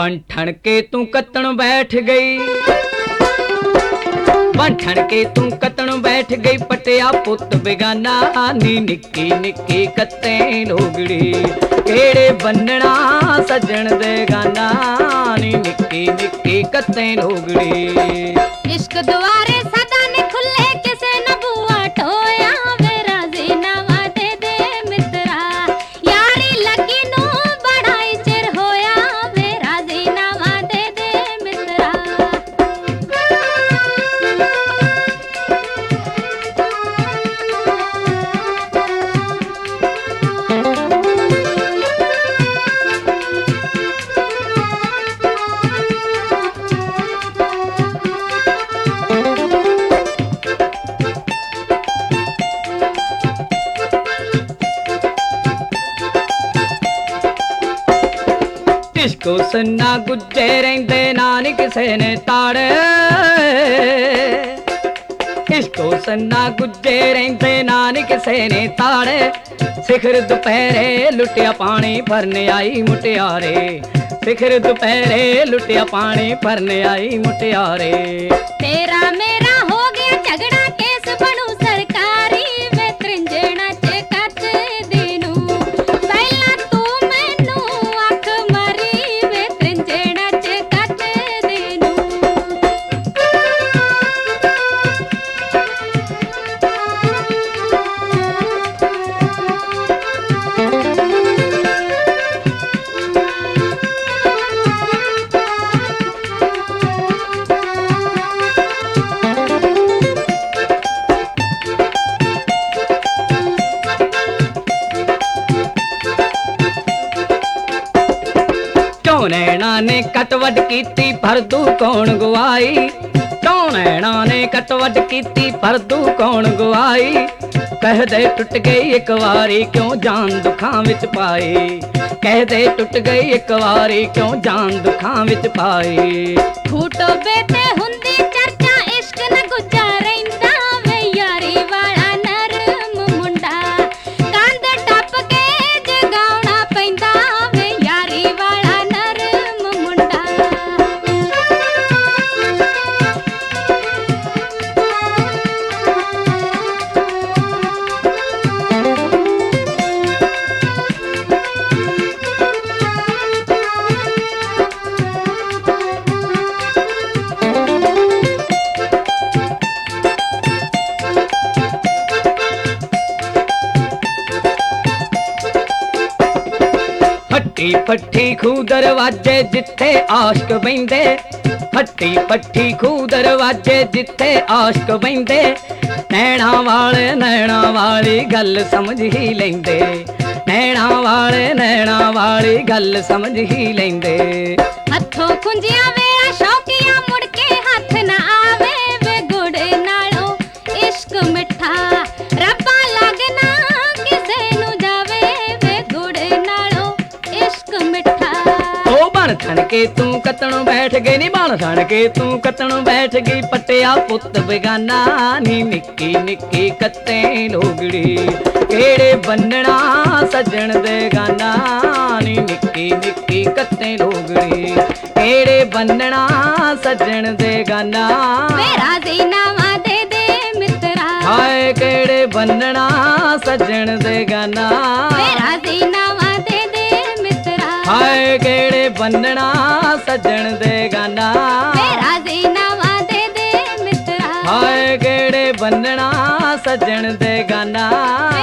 बन ठण के तू कतण बैठ गई, बन ठण के तू कतण बैठ गई, पटिया पुत बेगाना नी निक्की निक्की कते लोगड़ी, केड़े बनना सजन दे गाना नी निक्की निक्की कते लोगड़ी। इश्क द्वारे सदा ने खुले किसे न बुआ टोया, वे राजी नवा दे दे मित्रा, यारी लगी नू बढ़ाई चिर होया, वे राजी नवा दे दे मित्रा। इश्को सन्ना गुज्जे रहिंदे नानी किसे ने ताड़, इश्को सन्ना गुज्जे रहिंदे नानी किसे ने ताड़, सिखर दुपहरे लुटिया पानी भरने आई मुटियारे, सिखर दुपहरे लुटिया पानी भरने आई मुटियारे। तेरा मेरा हो गया झगड़ा केस बनू सरकारी, वे त्रिंजना च कत दिनू, पहला तू मैनू अख मारी, वे त्रिंजना च कत दिनू। क्यों नैना ने कटवट कीती परदू कौन गवाई, क्यों नैना ने कटवट कीती परदू कौन गवाई, कह दे टुट गई एक वारी क्यों जान दुखां विच पाई, कह दे टुट गई एक वारी क्यों जान दुखां विच पाई। फूटो बेते हुंदी चर्चा इश्क न गुज्जा रहिंदा, वे यारी वाला नरम मुंडा, कंध टप के जगाउणा पैंदा, वे यारी वाला नरम मुंडा। फट्टी फट्टी खू दरवाजे जिथे आशिक बहिंदे, फट्टी फट्टी खू दरवाजे जिथे आशिक बहिंदे, नैना वाली गल समझ ही लेंदे, नैना वाली गल समझ ही लेंदे। हथों खुंजिया वेला शौकिया मुड़ के हथ ना आवे, वे गुड़ नालों इश्क मिठा, रब्बा लगना किसे नू जावे, वे गुड़ नालों इश्क मिठा। ओ बन ठण के तू कतणों बैठ गई नी, बन ठण के तू कतणों बैठ गई, पटिया पुत बेगाना नी निक्की निक्की कते लोगड़ी, केड़े बनना सजन दे गाना नी निक्की निक्की कते लोगड़ी, केड़े बनना सजन दे गाना, वे राजी नवा दे दे मित्रा, हाय केड़े बनना सजन दे गाना, वे राजी नवा दे दे मित्रा, हाय केड़े बनना सजन दे गाना, वे राजी नवा दे दे मित्रा, हाय केड़े बनना सजन दे गाना।